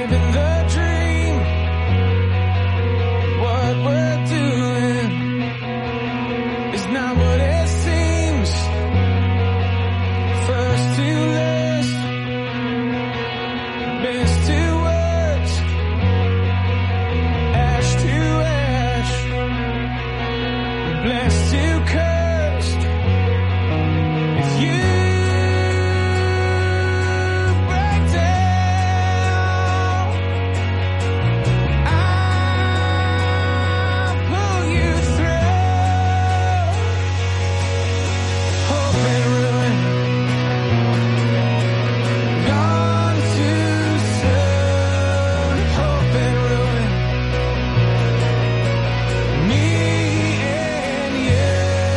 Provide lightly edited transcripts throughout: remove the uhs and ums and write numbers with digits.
living the dream. What we're doing is not what it seems. First to last, best to worst, ash to ash, blessed to cursed. If you break down, I'll pull you through. Hope and ruin, gone too soon. Hope and ruin, me and you.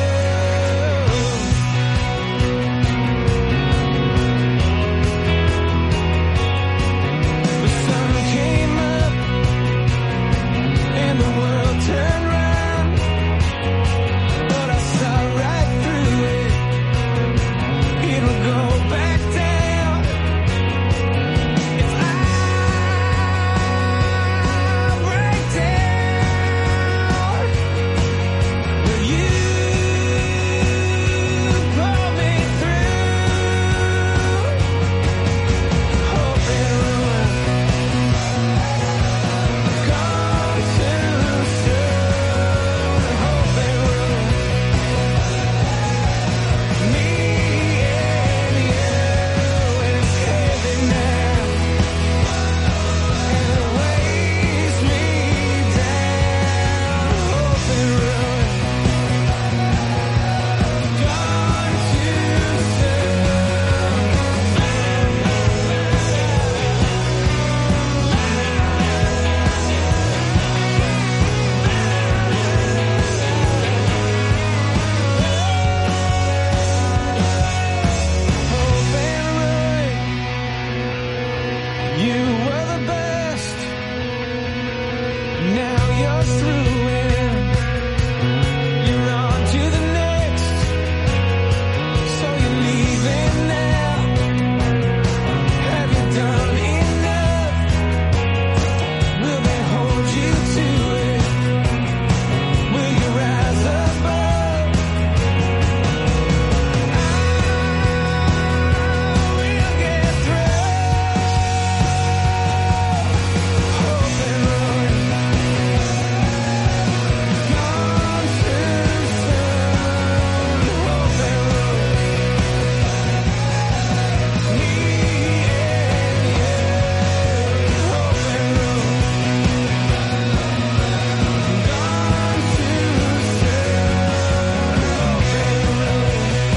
The sun came up and the world turned round, but I saw right through it. It'll go back down if I break down. Will you pull me through? Hope and ruin, gone too soon. Hope and ruin, me and you. It's heavy now, and it weighs me down. Hope and ruin, gone too Hope and ruin, you were the best. Now you're through it. You're on to the next. So you're leaving now. Have you done enough? Will they hold you to it? Will you rise above? We'll get through. Hope and ruin, gone too soon. Hope and ruin, me and you. Hope and ruin, gone too soon. Hope and ruin,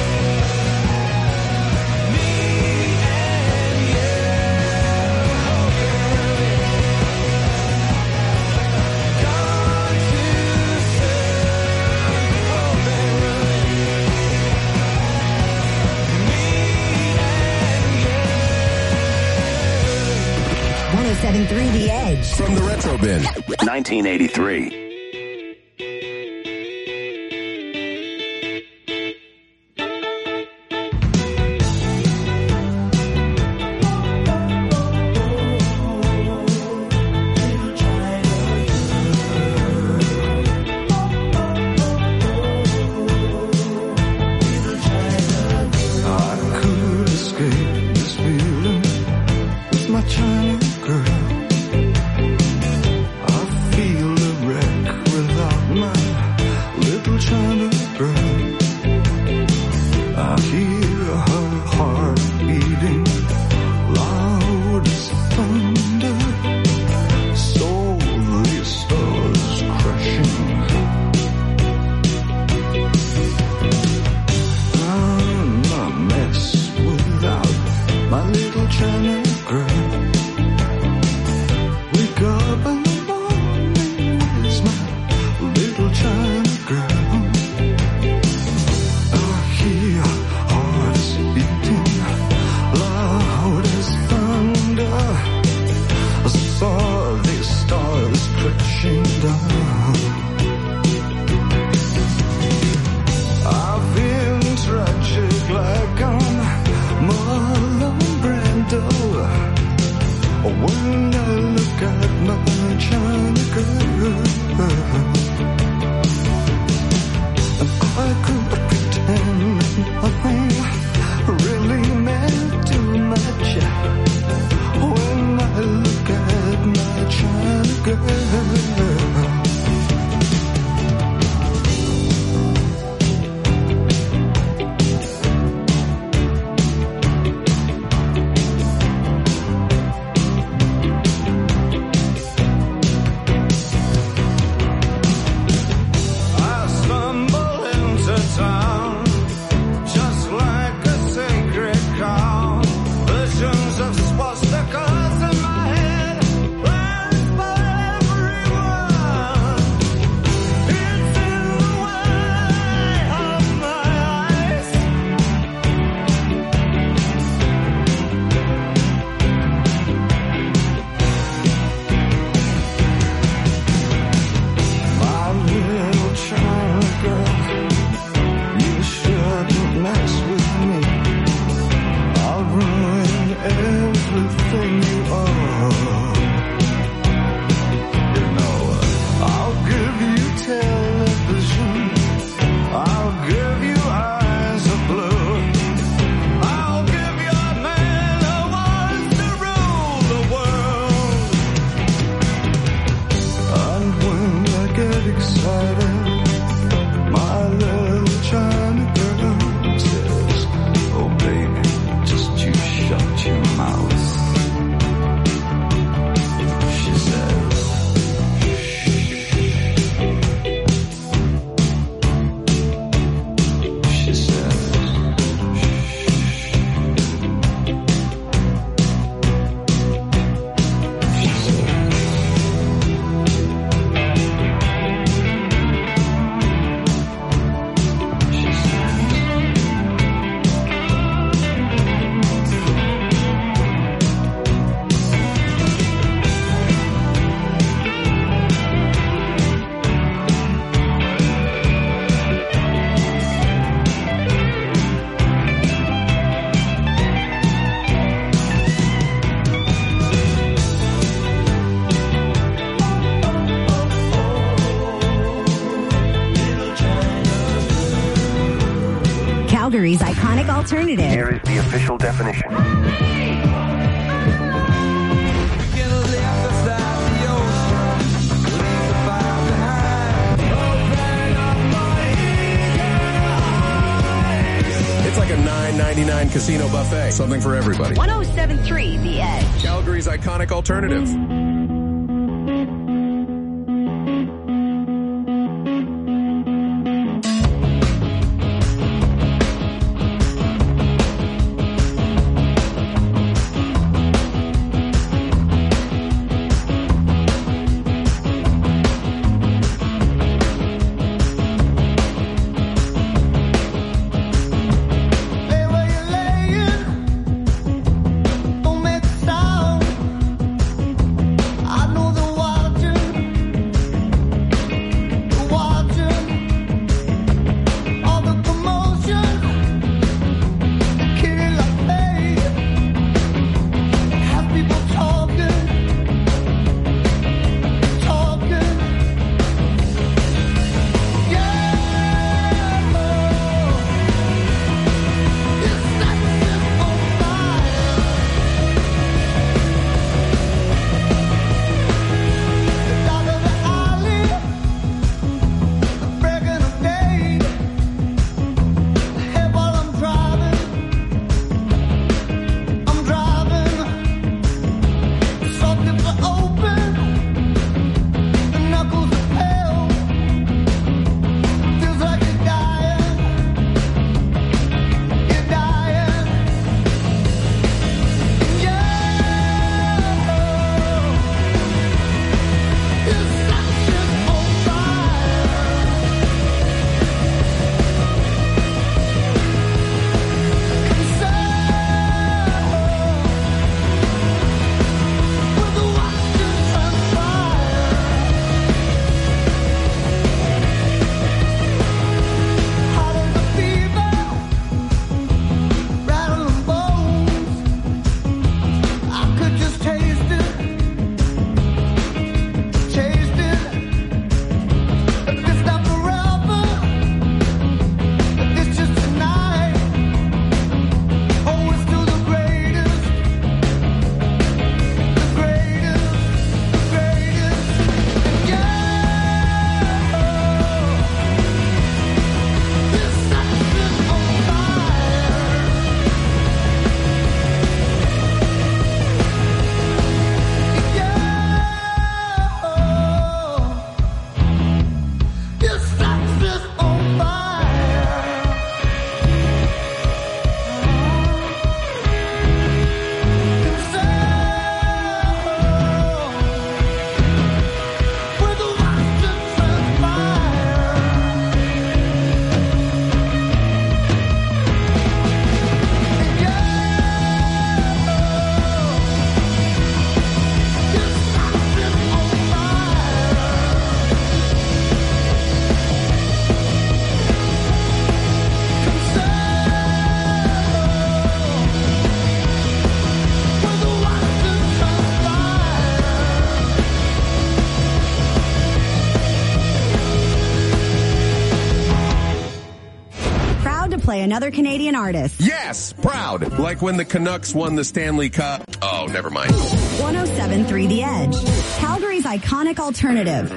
me and you. Hope and ruin, gone too soon. Hope and ruin, me and you. 107.3 The Edge. From the Retro Bin, 1983. I could escape this feeling with my China girl. I feel a wreck without my little China girl. I hear her heart beating loud as thunder. Slowly stars crashing. I'm a mess without my little China girl. Wake up in the morning, where's my little China girl? I hear hearts beating loud as thunder. I saw these stars crashing down. I've been tragic like I'm Marlon Brando. When I Calgary's iconic alternative. Here is the official definition. It's like a $9.99 casino buffet. Something for everybody. 107.3 The Edge. Calgary's iconic alternative. play another Canadian artist. Yes, proud. Like when the Canucks won the Stanley Cup. Oh, never mind. 107.3 The Edge, Calgary's iconic alternative.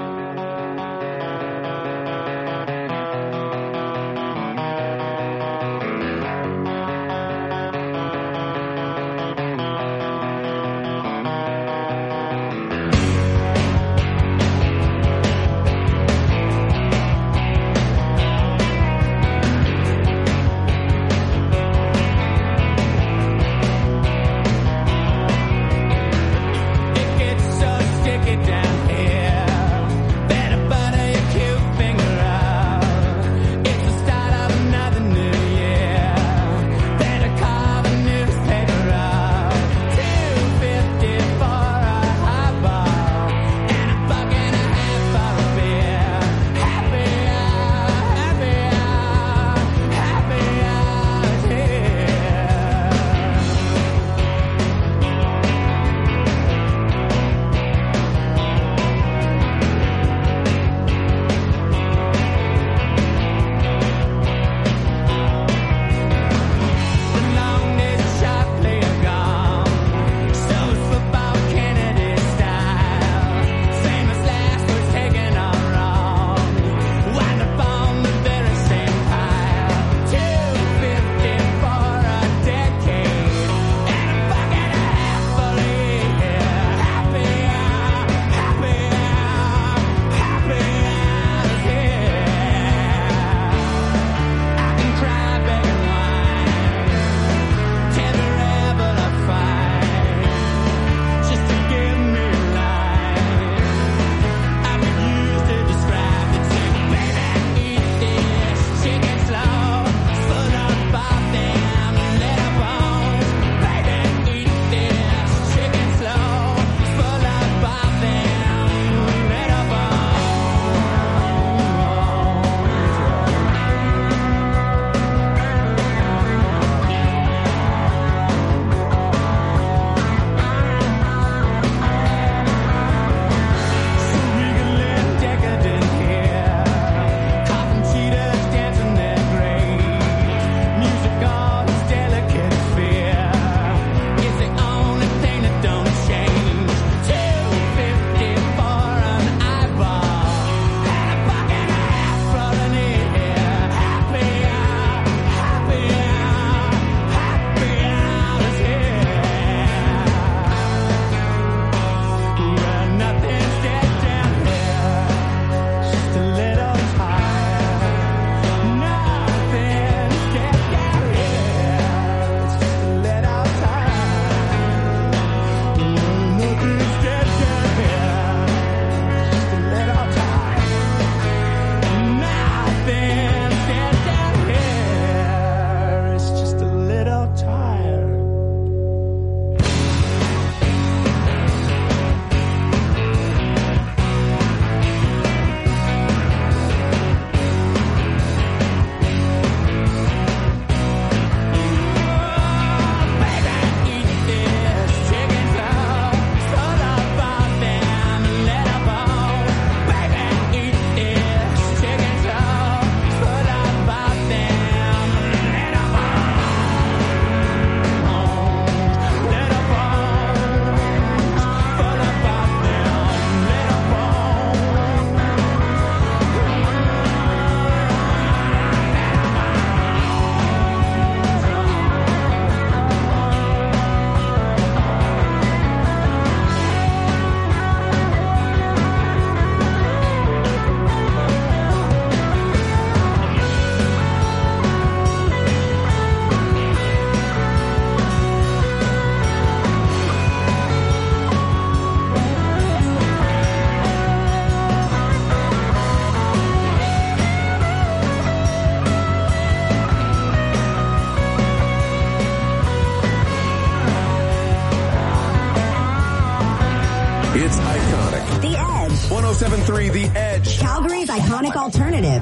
It's iconic. The Edge. 107.3 The Edge. Calgary's iconic alternative.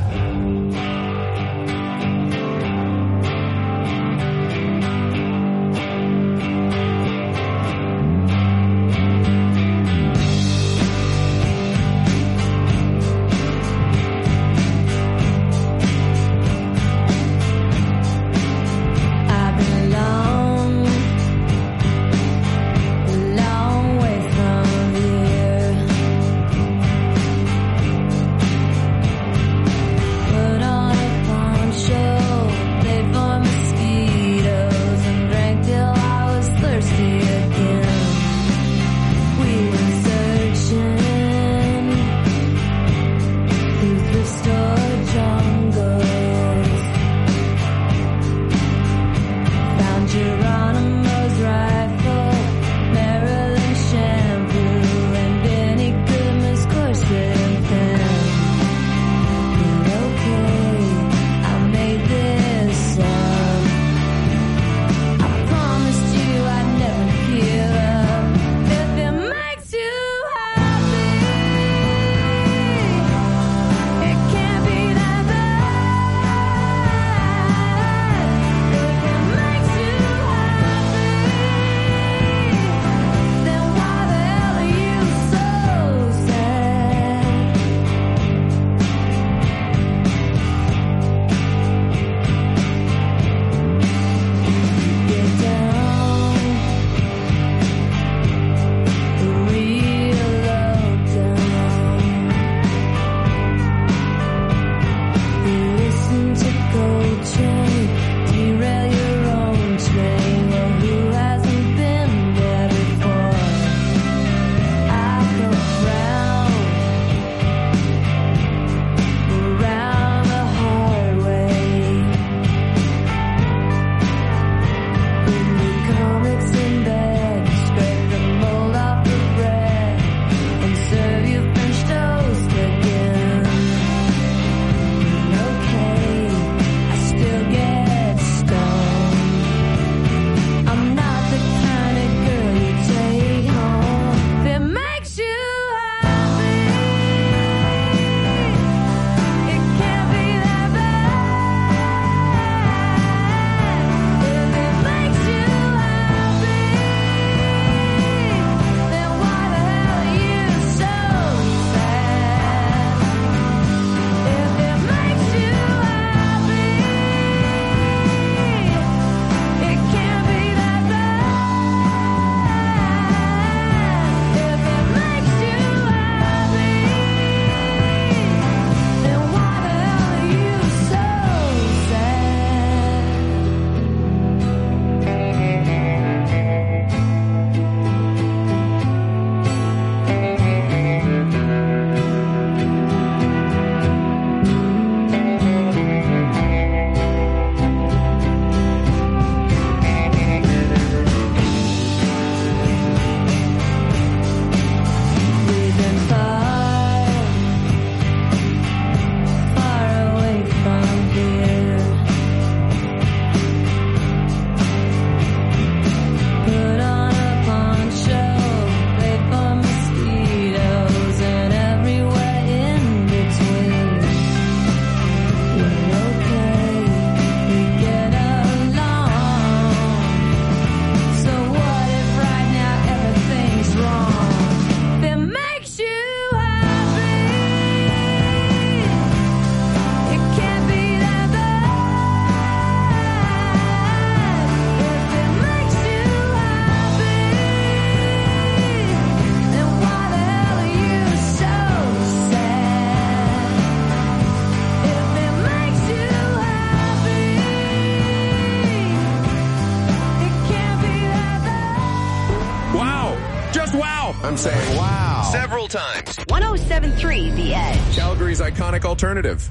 I'm saying. Wow. Several times. 107.3 The Edge. Calgary's iconic alternative.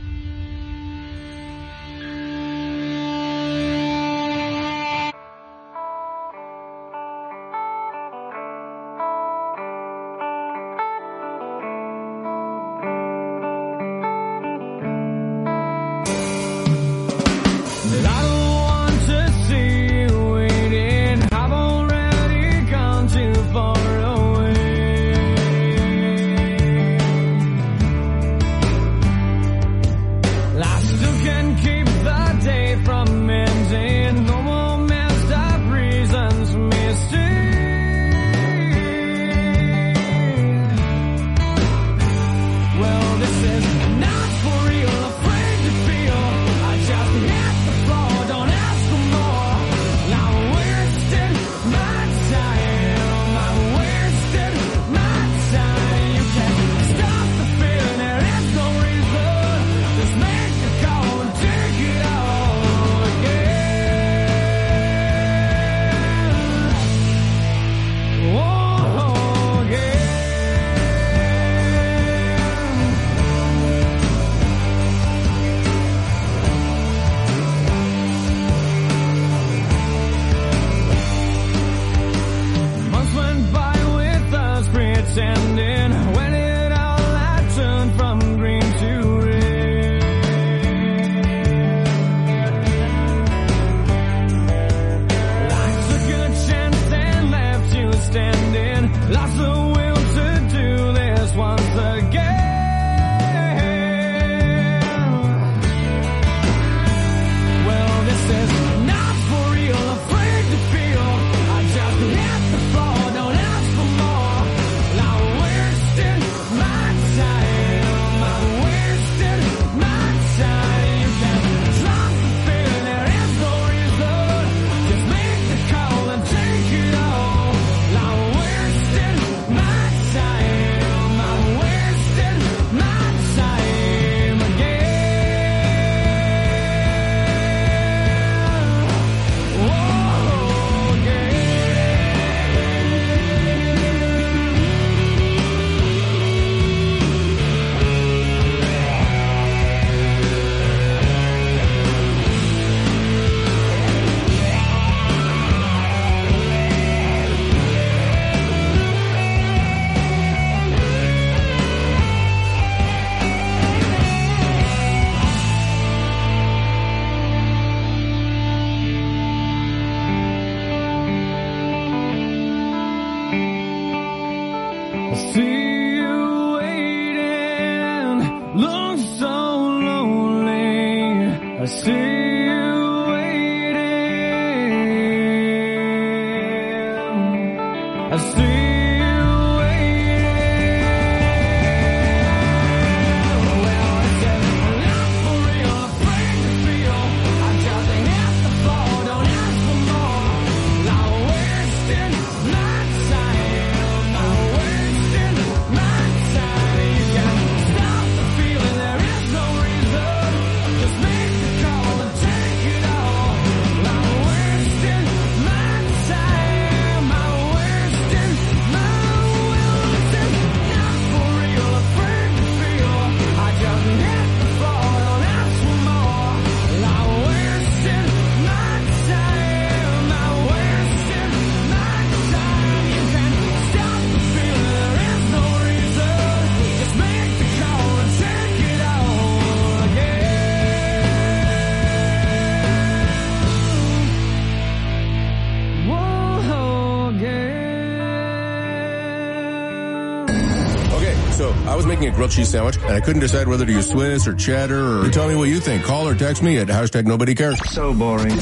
I was making a grilled cheese sandwich, and I couldn't decide whether to use Swiss or cheddar, or tell me what you think. Call or text me at hashtag nobody cares. So boring.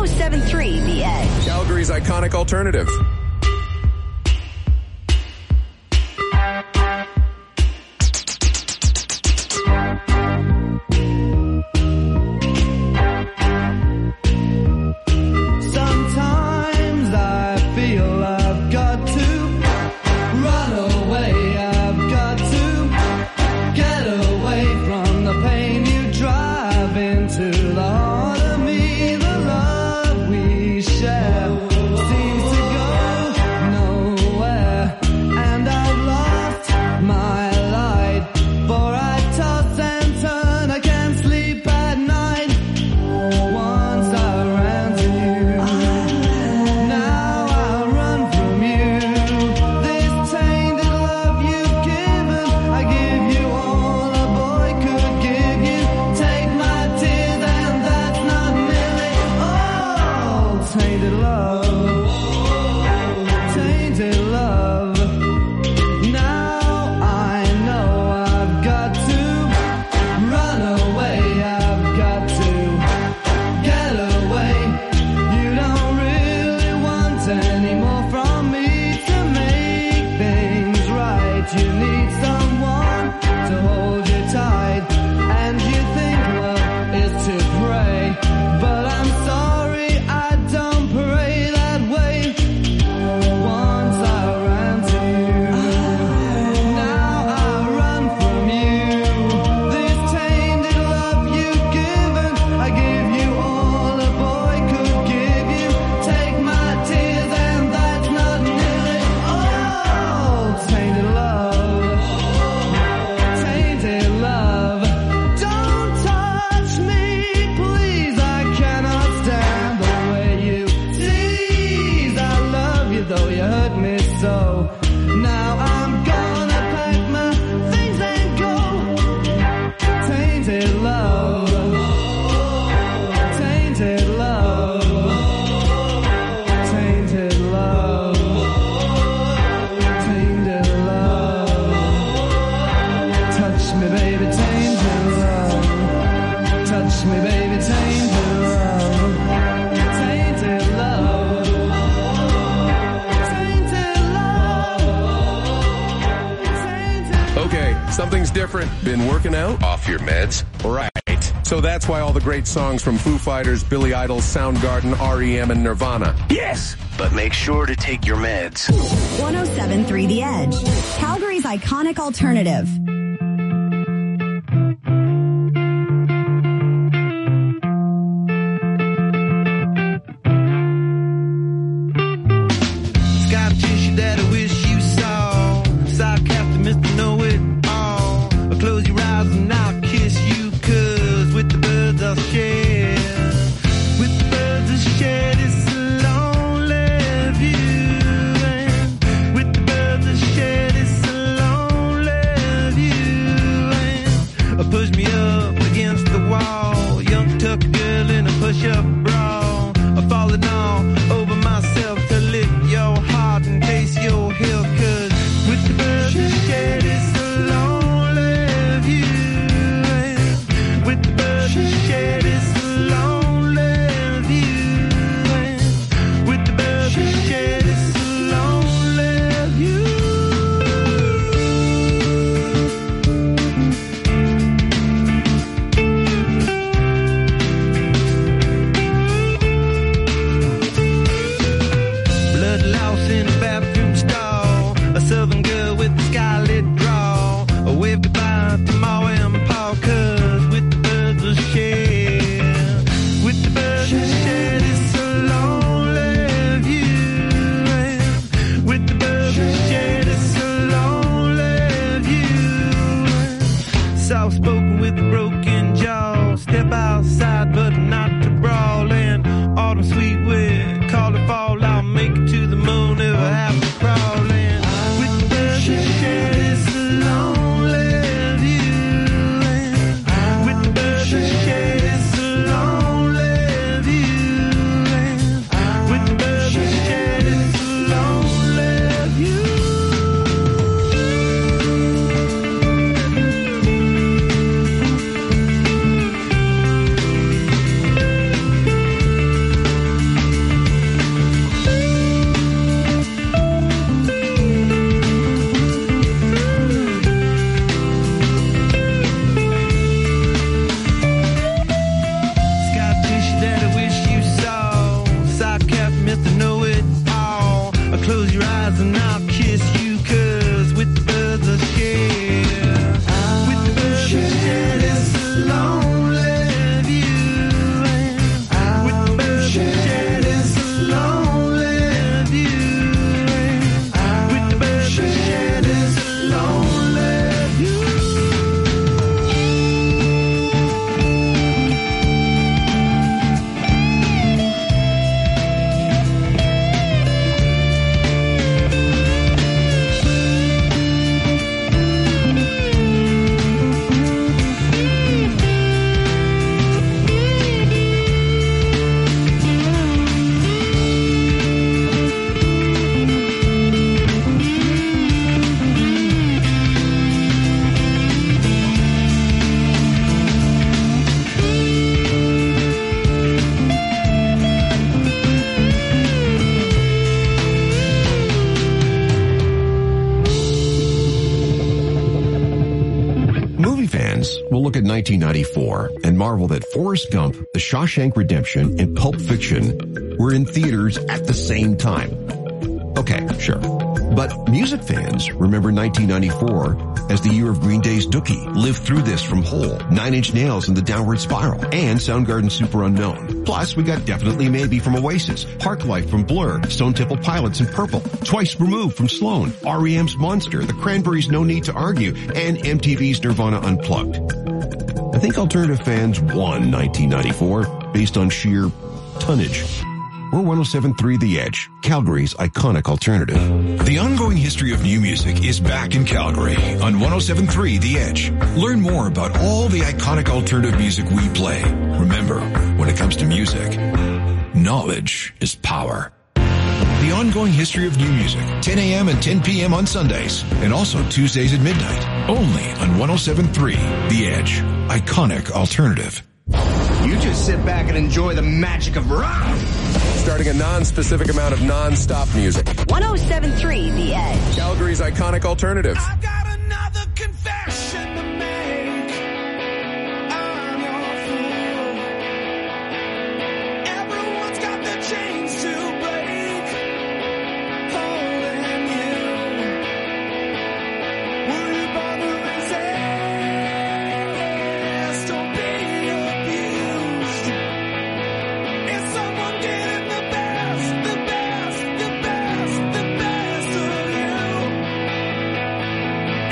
107.3 The Edge. Calgary's iconic alternative. Sometimes I feel I've got to run away. I've got to get away from the pain you drive into the heart of me. The love we share seems to go need someone to hold you tight, and you think love is to pray, but I'm sorry, I don't pray that way. Once I ran to you, now I run from you. This tainted love you've given, I give you all a boy could give you. Take my tears and that's not nearly all. Tainted love, tainted love. Don't touch me, please, I cannot stand the way you tease. I love you though you hurt me so. Now I'm gonna pack my things and go. Tainted love, tainted love, tainted love, tainted love. Touch me, baby, tainted love. Touch me, baby, tainted love. Tainted love. Tainted love. Tainted. Okay, something's different. Been working out? Off your meds? Right. So that's why all the great songs from Foo Fighters, Billy Idol, Soundgarden, REM, and Nirvana. Yes, but make sure to take your meds. 107.3 The Edge, Calgary's iconic alternative. Scar tissue that I wish you saw. Sarcastic Mr. Know-It-All. Close your eyes and I'll kiss you, 'cause with the birds I'll share. With the birds I'll share this lonely view. And with the birds I'll share this lonely view. Movie fans will look at 1994 and marvel that Forrest Gump, The Shawshank Redemption, and Pulp Fiction were in theaters at the same time. Okay, sure. But music fans remember 1994 as the year of Green Day's Dookie, Live Through This from Hole, 9 Inch Nails and the Downward Spiral, and Soundgarden's Super Unknown. Plus, we got Definitely Maybe from Oasis, Parklife from Blur, Stone Temple Pilots and Purple, Twice Removed from Sloan, R.E.M's Monster, The Cranberries' No Need to Argue, and MTV's Nirvana Unplugged. I think alternative fans won 1994 based on sheer tonnage. We're 107.3 The Edge, Calgary's iconic alternative. The ongoing history of new music is back in Calgary on 107.3 The Edge. Learn more about all the iconic alternative music we play. Remember, when it comes to music, knowledge is power. The ongoing history of new music, 10 a.m. and 10 p.m. on Sundays, and also Tuesdays at midnight, only on 107.3 The Edge, iconic alternative. You just sit back and enjoy the magic of rock. Starting a non-specific amount of non-stop music. 107.3 The Edge. Calgary's iconic alternative. I've got another confession to make. I'm your fool. Everyone's got their chains to break. Holding you. Will you bother resist? Don't be abused. Is someone getting the best of you?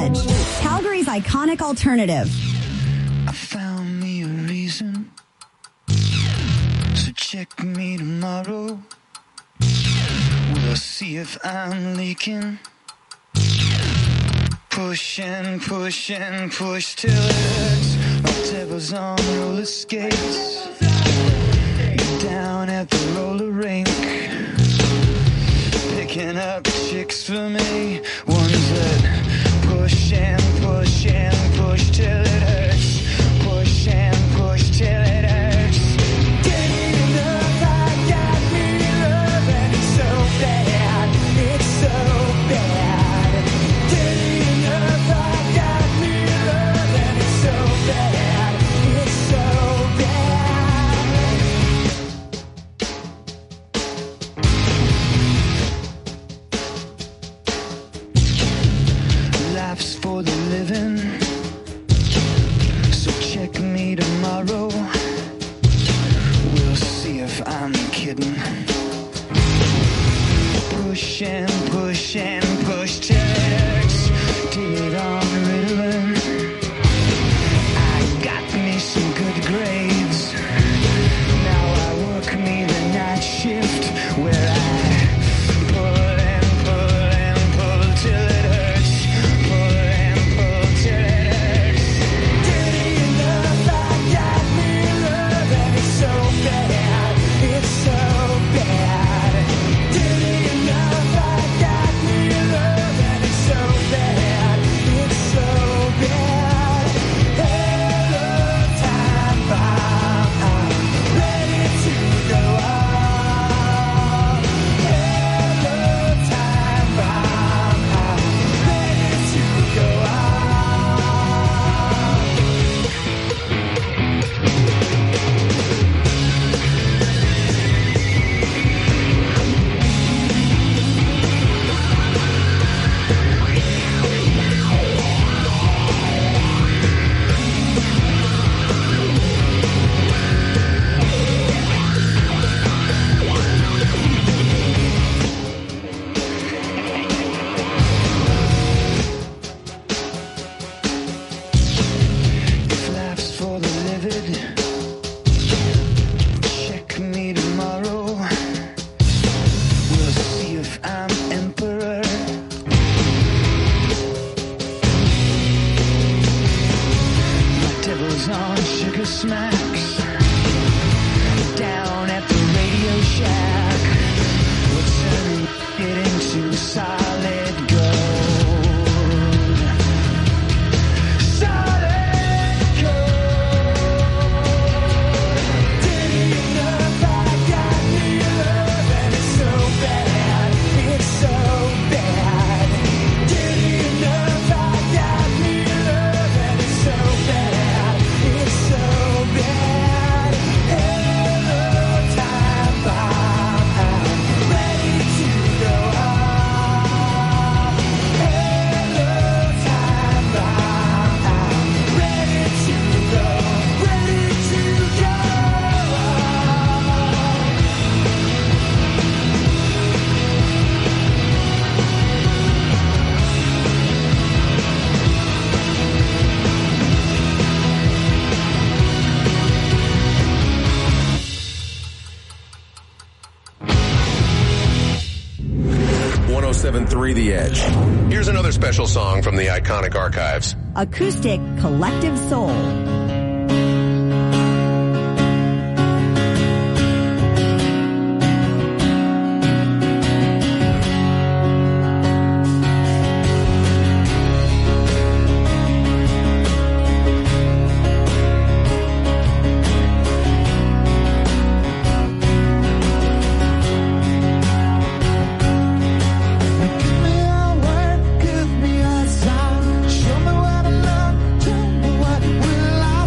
Edge, Calgary's iconic alternative. I found me a reason, so check me tomorrow. We'll see if I'm leaking. Push and push and push till it hurts. My devil's on roller skates. You're down at the roller rink, picking up chicks for me. Ones that push and push and push till it hurts. Push and push till it hurts. Getting enough, I got me love, and it's so bad. It's so bad. Getting enough, I got me love, and it's so bad. It's so bad. Life's for the living, so check me tomorrow. We'll see if I'm kidding. Push and push and push till it hurts. Did on Ritalin. I got me some good grades. Now I work me the night shift where I pull and pull and pull till it hurts. Pull and pull till it hurts. Dirty enough, I got me love, and it's so bad. It's so bad. Dirty enough, I got me love, and it's so bad. It's so bad. Hello, time bomb. I'm ready to go on. Hello, time bomb. I'm ready to go on. If life's for the livid, check me tomorrow. We'll see if I'm emperor. My devil's on sugar smacks. Down at the Radio Shack, we'll turn it into solid gold. Solid gold. Dirty enough, I got me love, and it's so bad. It's so bad. Dirty enough, I got me love, and it's so bad. It's so bad. Hello, time bomb. I'm ready to go on. Hello, time bomb. I'm ready to go. Ready to go on. .1073 The Edge. Here's another special song from the iconic archives. Acoustic Collective Soul. Give me a sign, show me what I love, tell me what will I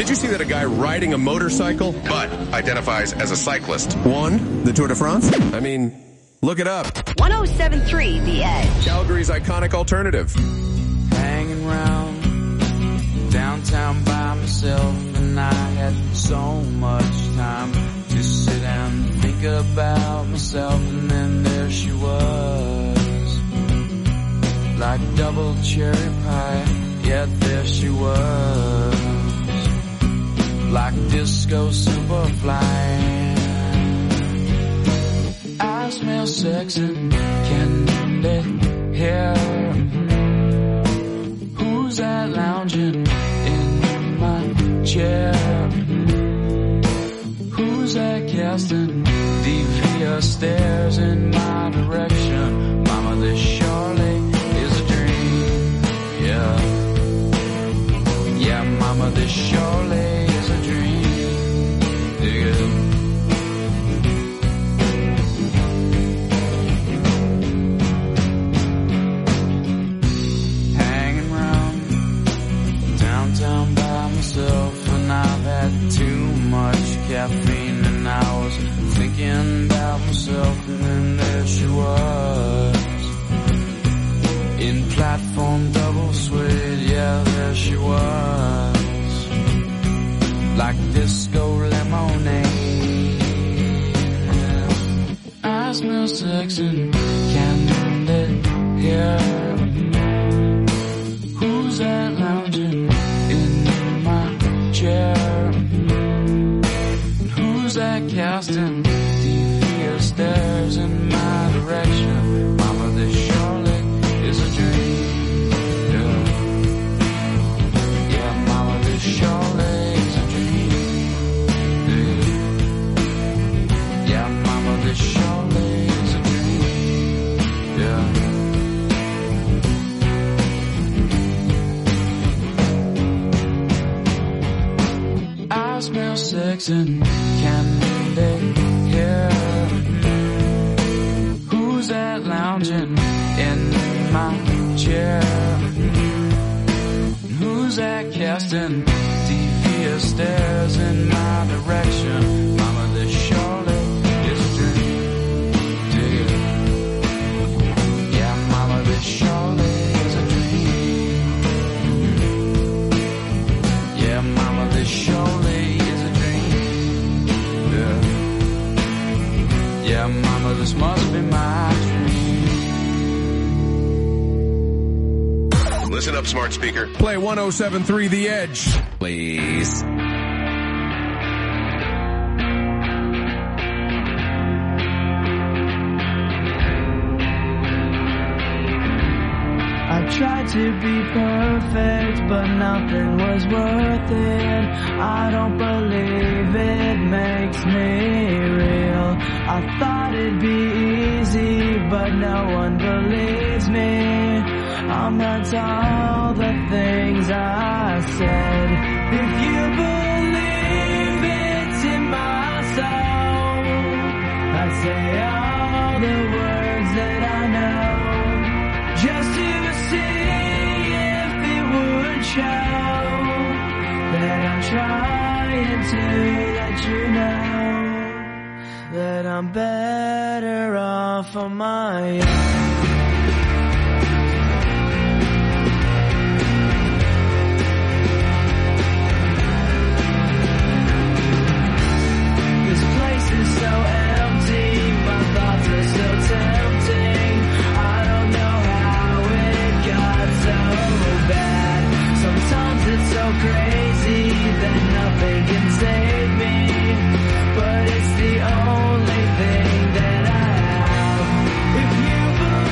Did you see that a guy riding a motorcycle but identifies as a cyclist won the Tour de France? I mean, look it up. 107.3 The Edge. Calgary's iconic alternative. Hanging around downtown by myself, and I had so much time to sit and think about myself, and then there she was, like double cherry pie, yet there she was, like disco superfly. I smell sex and candy hair. Who's that lounging in my chair? Who's that casting devious stares in my direction? Mama, this surely is a dream. Yeah. Yeah, mama, this surely is a dream. Yeah. And I've had too much caffeine, and I was thinking about myself, and then there she was, in platform double suede, yeah, there she was, like disco lemonade. I smell sex and candy hair. Who's that lounging chair? Who's that casting devious stares in my direction? Mama, this surely is a dream. Yeah, yeah, mama, this surely is a dream. Yeah, yeah, mama, this surely is a dream. Yeah. I smell sex and candy hair. Who's that lounging in my chair? Who's that casting devious stares in my direction? Mama, this surely is a dream. Yeah, mama, this surely is a dream. Yeah, mama, this surely. Yeah, mama, this must be my dream. Listen up, smart speaker. Play 107.3 The Edge, please. I tried to be perfect, but nothing was worth it. I don't believe it makes me real. I thought it'd be easy, but no one believes me. I'm not all the things I said. If you believe it's in my soul, I'd say all the words that I know, just to see if it would show that I'm trying to let you know that I'm better off on my own. This place is so empty, my thoughts are so tempting. I don't know how it got so bad. Sometimes it's so crazy that nothing can save me, but it's the only thing that I have. If you believe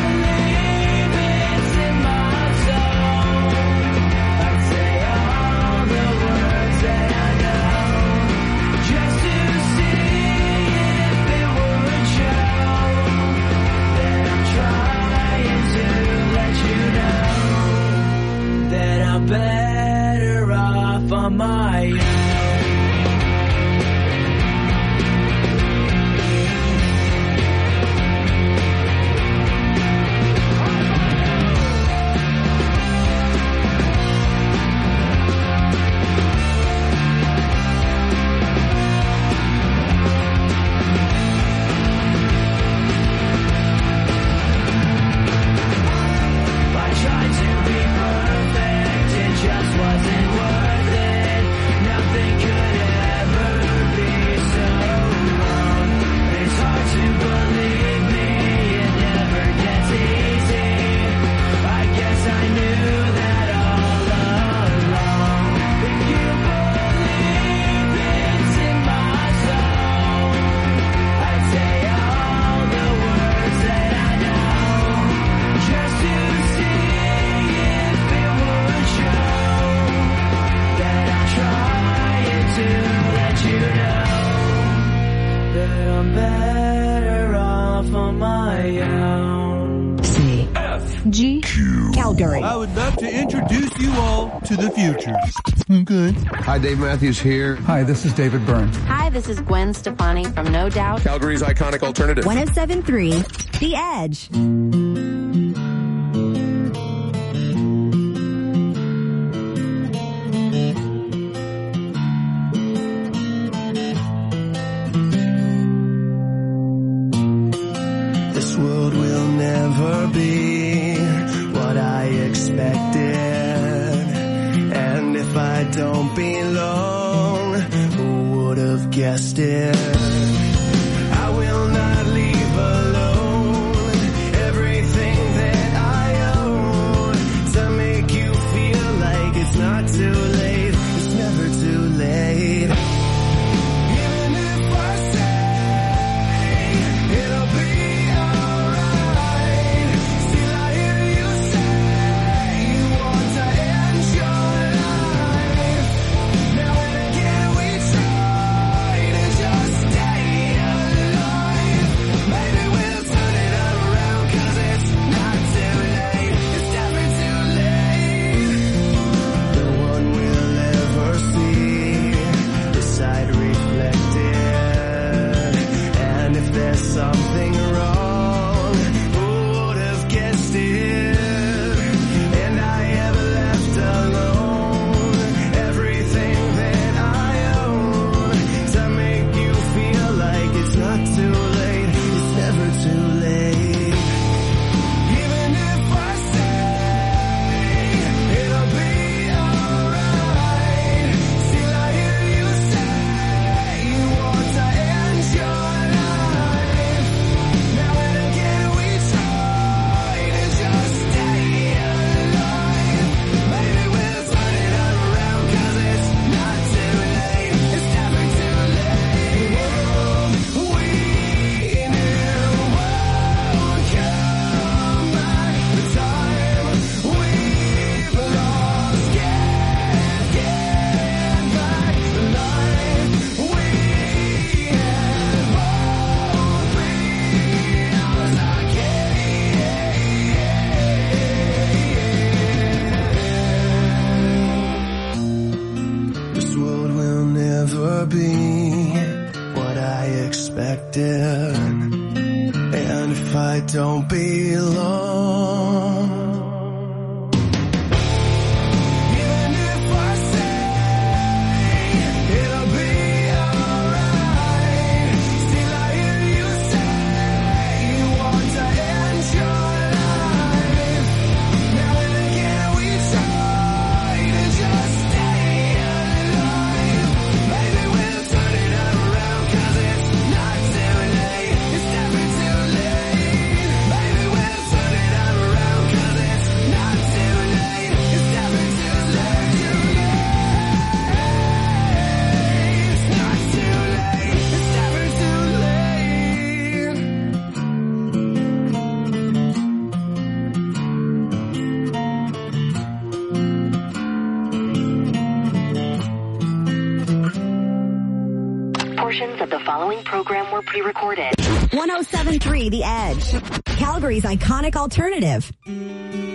KG, Calgary. I would love to introduce you all to the future. Okay. Hi, Dave Matthews here. Hi, this is David Byrne. Hi, this is Gwen Stefani from No Doubt. Calgary's iconic alternative. 107.3 The Edge. This world will never be what I expected. And if I don't belong, who would have guessed it? I will not leave alone everything that I own to make you feel like it's not too late. It's never too late. Even if I say it'll be alright, still I hear you say you want to end your life. Now and again we try to just stay alive. Maybe we'll turn it around 'cause it's not too late. It's never too late. No one will ever see the side reflected. And if there's something wrong, who would have guessed it? And I have left alone everything that I own to make you feel like it's not too late. It's never too late. Even if I say it'll be alright, still I hear you say you want to end your life. Now and again we try to just stay alive. Maybe we'll turn it around 'cause it's not too late. It's never too late. We knew won't come back. The time we've lost can't get back. The life we had both feels again. This world will never be what I expected. And if I don't belong, even if I say it'll be alright, still I hear you say you want to end your life. Now and again we try to just stay alive. Maybe we'll turn it around 'cause it's not too late. It's never too late. Maybe we'll turn it around 'cause it's not too late. It's never too late. It's not too late. It's never too late. Portions of the following program were pre-recorded. 107.3 The Edge. Calgary's iconic alternative.